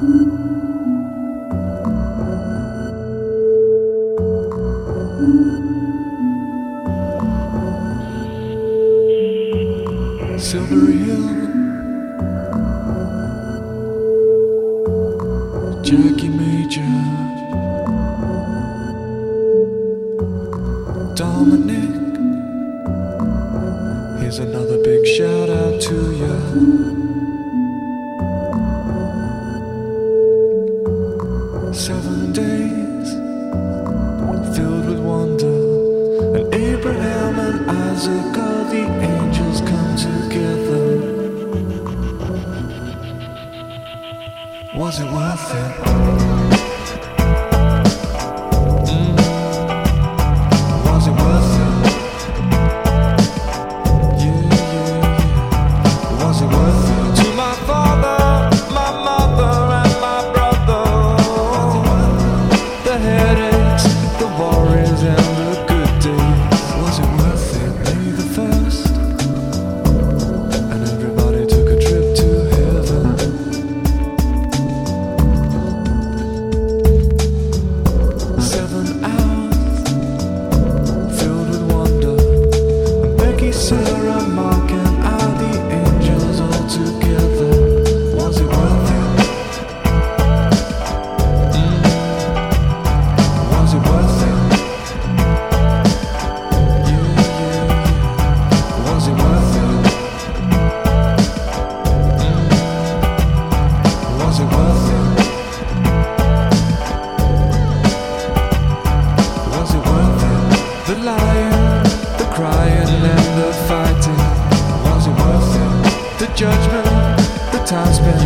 Silver Hill, Jackie Major, Dominic. Here's another big shout out to you. 7 days filled with wonder, and Abraham and Isaac, all the angels come together. Was it worth it? Was it worth it? Yeah, yeah, yeah. Was it worth it? To my father, my mother, and my brother, the headaches, the worries, and the good days. Was it worth it? May the 1st, and everybody took a trip to heaven. 7 hours filled with wonder, and Becky, Sarah, Mark, and I, the angels all together. Was it worth it? Was it worth it? Yeah, yeah, yeah. Was it worth it? Was it worth it? Was it worth it? The lying, the crying, and the fighting. Was it worth it? The judgment, the time spent